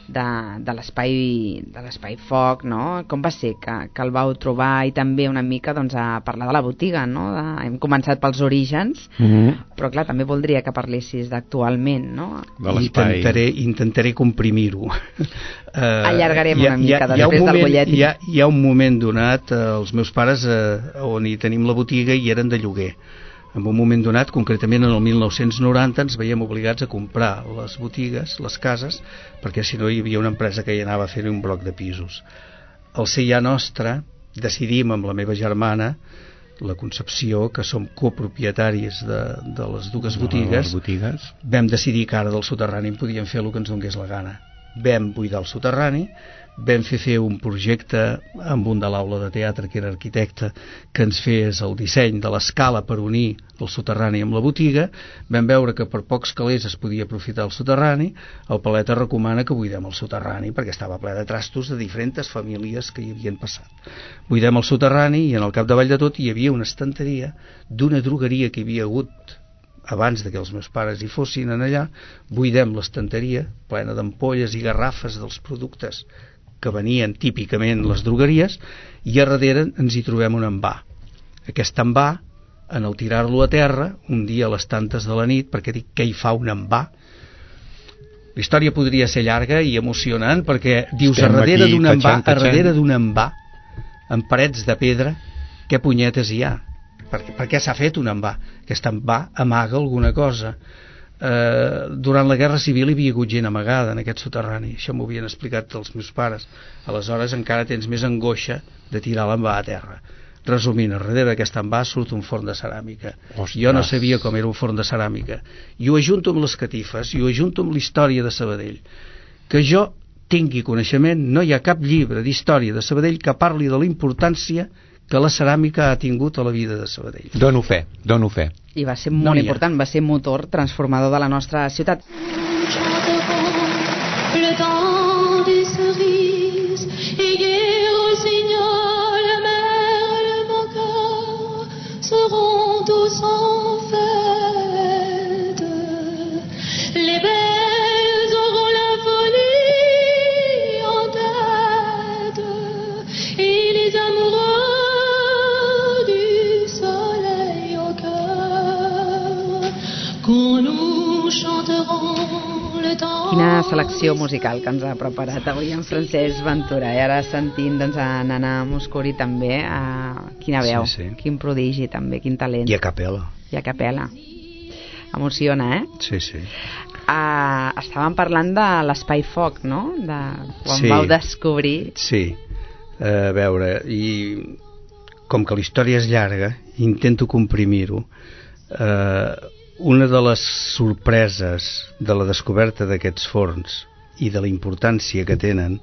de l'espai foc, no? Com va ser que el vau trobar, i també una mica doncs, a parlar de la botiga, no? Hem començat pels orígens, però clar, també voldria que parlessis d'actualment, no? Intentaré comprimir-ho. Allargarem una mica després del butlletí. Hi ha un moment donat, els meus pares on hi tenim la botiga i eren de lloguer. En un moment donat, concretament en el 1990, ens veiem obligats a comprar les botigues, les cases, perquè si no hi havia una empresa que hi anava a fer un bloc de pisos. Al ser ja nostre, decidim amb la meva germana, la Concepció, que som copropietaris de les dues botigues, vam decidir que ara del soterrani en podíem fer el que ens donés la gana. Vam buidar el soterrani, vam fer un projecte amb un de l'aula de teatre, que era arquitecte, que ens fes el disseny de l'escala per unir el soterrani amb la botiga. Vam veure que per pocs calés es podia aprofitar el soterrani. El paleta recomana que buidem el soterrani perquè estava ple de trastos de diferents famílies que hi havien passat. Buidem el soterrani i en el capdavall de tot hi havia una estanteria d'una drogueria que hi havia hagut abans que els meus pares hi fossin en allà. Buidem l'estanteria plena d'ampolles i garrafes dels productes que venien típicament les drogueries, i a darrere ens hi trobem un envà. Aquest envà, en el tirar-lo a terra, un dia a les tantes de la nit, perquè dic, què hi fa un envà? La història podria ser llarga i emocionant, perquè dius, a darrere d'un envà, amb parets de pedra, què punyetes hi ha? Per què s'ha fet un envà? Aquest envà amaga alguna cosa. Durant la Guerra Civil hi havia hagut gent amagada en aquest soterrani, això m'ho havien explicat els meus pares. Aleshores encara tens més angoixa de tirar l'envà a terra. Resumint, darrere d'aquest envàs surt un forn de ceràmica. Jo no sabia com era un forn de ceràmica. I ho ajunto amb les catifes, i ho ajunto amb la història de Sabadell. Que jo tingui coneixement, no hi ha cap llibre d'història de Sabadell que parli de la importància que la ceràmica ha tingut a la vida de Sabadell. Dono fe. I va ser molt important, va ser motor transformador de la nostra ciutat. Le temps des cerises et gai rossignol, la mer et le Macar seront tous en fête. Les belles auront la folie en tête et les amoureux du soleil au cœur. Quand nous chanterons Quina selecció musical que ens ha preparat avui en Francesc Ventura. I ara sentint doncs, a Nana Mouskouri també, quina veu, quin prodigi també, quin talent. I a capella. Emociona, Sí. Estàvem parlant de l'Espai Foc, no? De quan vau descobrir... Sí, a veure, i com que la història és llarga, intento comprimir-ho. Una de les sorpreses de la descoberta d'aquests forns i de la importància que tenen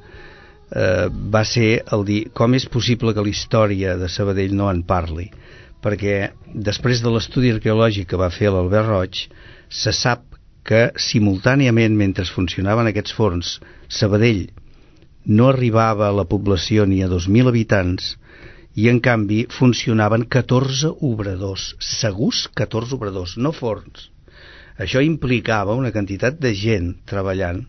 va ser el dir com és possible que la història de Sabadell no en parli, perquè després de l'estudi arqueològic que va fer l'Albert Roig se sap que simultàniament mentre funcionaven aquests forns Sabadell no arribava a la població ni a 2.000 habitants i en canvi funcionaven 14 obradors, segurs 14 obradors, no forns. Això implicava una quantitat de gent treballant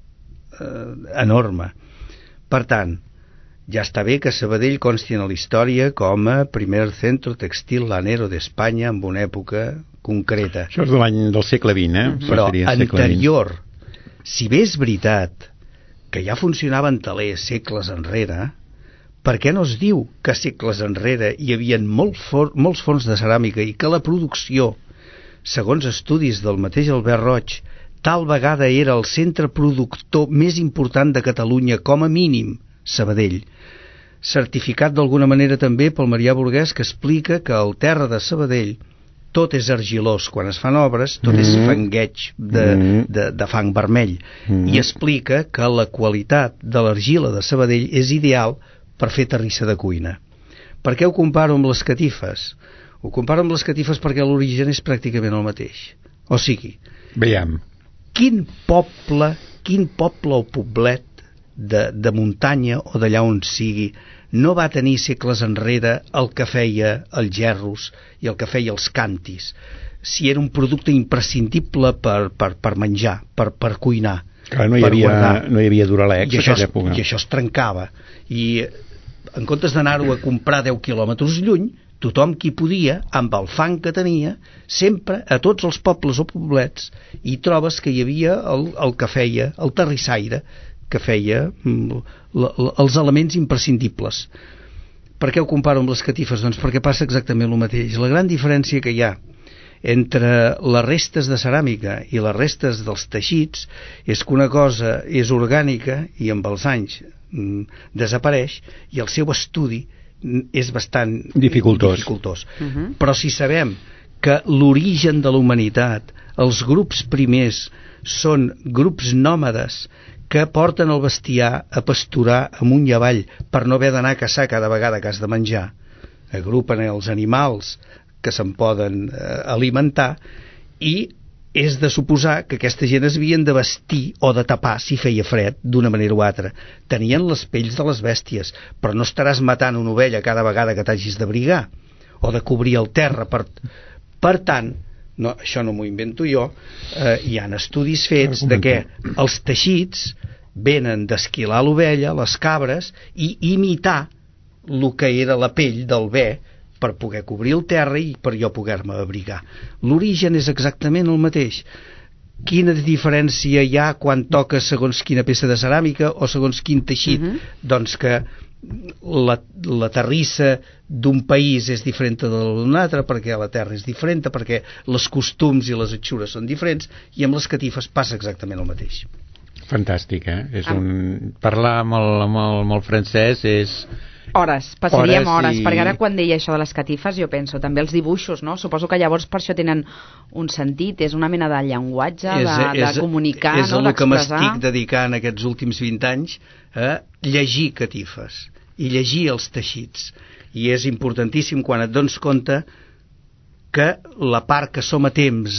enorme. Per tant, ja està bé que Sabadell consti en la història com a primer centre textil lanero d'Espanya en una època concreta. Això és de l'any del segle XX, Però anterior, si bé és veritat que ja funcionaven talers segles enrere, per què no es diu que segles enrere hi havia molts forns de ceràmica i que la producció, segons estudis del mateix Albert Roig, tal vegada era el centre productor més important de Catalunya, com a mínim, Sabadell. Certificat d'alguna manera també pel Marià Burguès, que explica que al terra de Sabadell tot és argilós quan es fan obres, tot és fangueig de fang vermell, i explica que la qualitat de l'argila de Sabadell és ideal per fer terrissa de cuina. Per què ho comparo amb les catifes? Ho comparo amb les catifes perquè l'origen és pràcticament el mateix. O sigui, veiem. Quin poble o poblet de muntanya o d'allà on sigui no va tenir segles enrere el que feia els gerros i el que feia els cantis, si era un producte imprescindible per menjar, per cuinar. Clar, no hi havia Duralex a aquella època. I això es trencava. I en comptes d'anar-ho a comprar 10 quilòmetres lluny, tothom qui podia, amb el fang que tenia, sempre a tots els pobles o poblets hi trobes que hi havia el que feia, el terrissaire, que feia els elements imprescindibles. Per què ho comparo amb les catifes? Doncs perquè passa exactament el mateix. La gran diferència que hi ha entre les restes de ceràmica i les restes dels teixits és que una cosa és orgànica i amb els anys desapareix i el seu estudi és bastant dificultós. Però si sabem que l'origen de la humanitat, els grups primers són grups nòmades que porten el bestiar a pasturar amunt i avall per no haver d'anar a caçar cada vegada que has de menjar, agrupen els animals que se'n poden alimentar, i és de suposar que aquesta gent es havien de vestir o de tapar si feia fred d'una manera o altra. Tenien les pells de les bèsties, però no estaràs matant una ovella cada vegada que t'hagis d'abrigar o de cobrir el terra. Per tant, no, això no m'ho invento jo, hi ha estudis fets de que els teixits venen d'esquilar l'ovella, les cabres, i imitar el que era la pell del bé per poder cobrir el terra i per jo poder-me abrigar. L'origen és exactament el mateix. Quina diferència hi ha quan toca segons quina peça de ceràmica o segons quin teixit? Doncs que la terrissa d'un país és diferent de d'un altre, perquè la terra és diferent, perquè els costums i les atxures són diferents, i amb les catifes passa exactament el mateix. Fantàstic, eh? Parlar amb el francès Hores, passaríem hores, perquè ara quan deia això de les catifes jo penso també els dibuixos, no? Suposo que llavors per això tenen un sentit, és una mena de llenguatge, de comunicar, és el que m'estic dedicant aquests últims 20 anys a llegir catifes i llegir els teixits, i és importantíssim quan et dones compte que la part que som a temps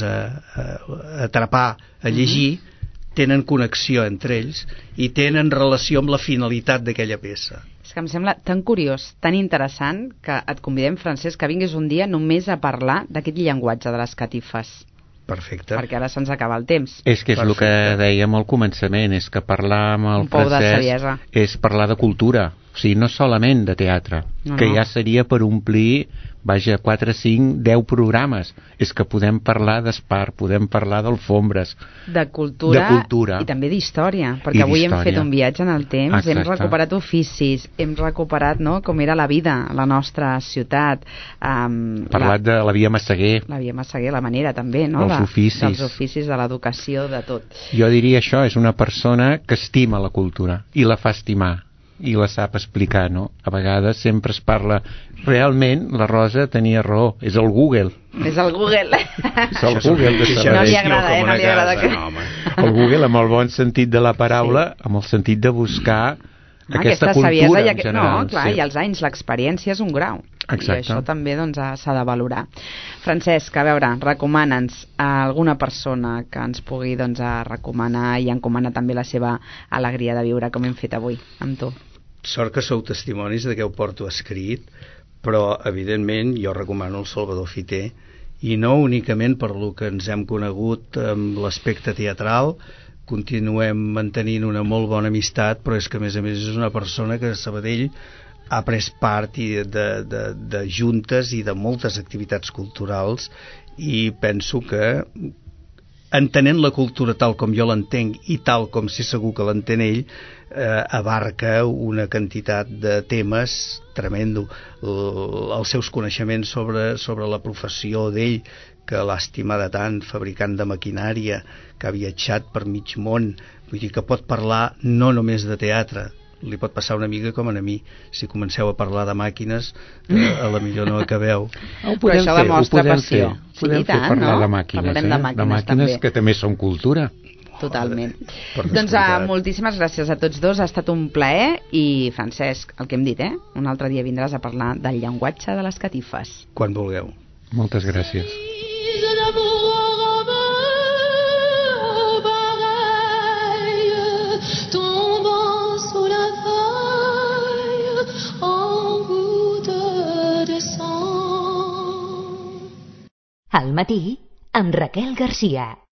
a atrapar, a llegir, tenen connexió entre ells i tenen relació amb la finalitat d'aquella peça. És que em sembla tan curiós, tan interessant, que et convidem, Francesc, que vinguis un dia només a parlar d'aquest llenguatge de les catifes. Perfecte. Perquè ara se'ns acaba el temps. És que és el que dèiem al començament, és que parlar amb el Francesc és parlar de cultura, o sigui, no solament de teatre, que ja seria per omplir, 4, 5, 10 programes. És que podem parlar d'espart, podem parlar d'alfombres, de cultura i també d'història, perquè avui hem fet un viatge en el temps. Exacte. Hem recuperat oficis, hem recuperat com era la vida a la nostra ciutat, parlat de la Via Massaguer, la manera també, no? dels oficis, de l'educació, de tot. Jo diria això, és una persona que estima la cultura i la fa estimar i la sap explicar, no? A vegades sempre es parla... Realment, la Rosa tenia raó, és el Google. És el Google. És el Google de Sabadell. No li agrada, no li agrada que... El Google, amb el bon sentit de la paraula, amb el sentit de buscar aquesta cultura en general. No, clar, i els anys, l'experiència és un grau. Exacte. I això també s'ha de valorar. Francesc, a veure, recomana'ns a alguna persona que ens pugui recomanar i encomana també la seva alegria de viure, com hem fet avui amb tu. Sort que sou testimonis de què ho porto escrit, però evidentment jo recomano el Salvador Fiter, i no únicament per lo que ens hem conegut amb l'aspecte teatral, continuem mantenint una molt bona amistat, però és que a més és una persona que a Sabadell ha pres part de juntes i de moltes activitats culturals, i penso que entenent la cultura tal com jo l'entenc i tal com sé segur que l'entén ell, abarca una quantitat de temes tremendo. Els seus coneixements sobre la professió d'ell, que l'ha estimada tant, fabricant de maquinària, que ha viatjat per mig món, vull dir que pot parlar no només de teatre, li pot passar una mica com a mi. Si comenceu a parlar de màquines, a la millor no acabeu. Però això demostra passió. Podem fer parlar de màquines, de màquines que també són cultura. Totalment. Doncs moltíssimes gràcies a tots dos, ha estat un plaer. I Francesc, el que hem dit, un altre dia vindràs a parlar del llenguatge de les catifes. Quan vulgueu. Moltes gràcies. Al matí, amb Raquel Garcia.